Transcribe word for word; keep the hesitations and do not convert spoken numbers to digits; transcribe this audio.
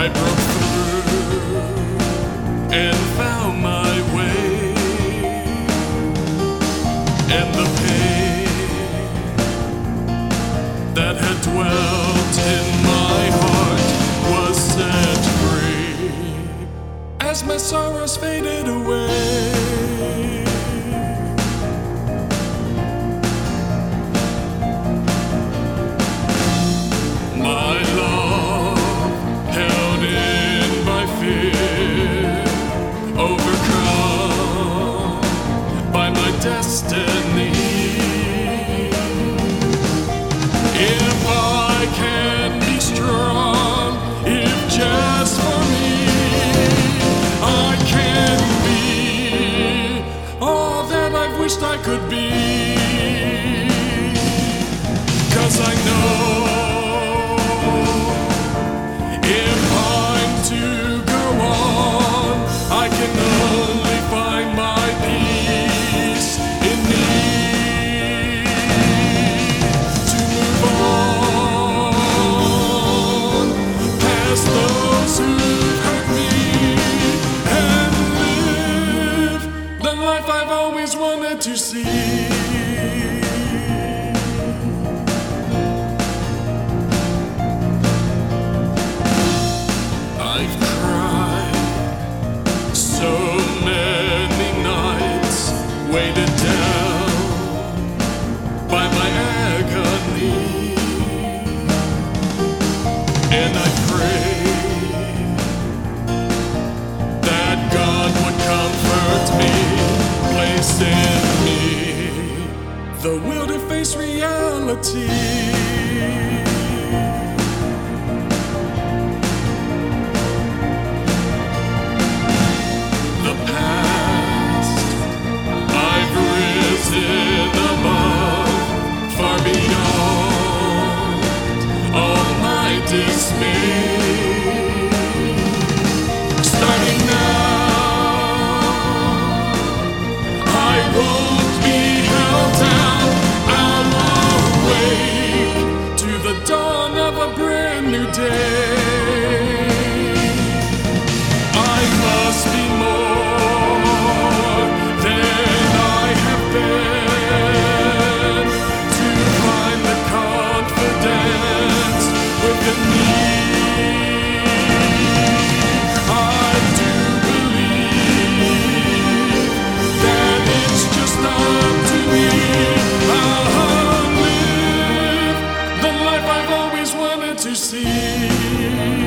I broke through and found my way, and the pain that had dwelt in my heart was set free as my sorrows faded away. My love held in by fear, overcome by my destiny. If I can be strong, if just for me I can be all that I've wished I could be, 'cause I know if I'm to go on, I can only find my peace in me. To move on past those who've hurt me and live the life I've always wanted to see. I've cried so many nights, weighted down by my agony, and I pray that God would comfort me, place in me the will to face reality. Far beyond all my dismay. Starting now, I won't be held down. I'll awake to the dawn of a brand new day. I must be more than I have been. To see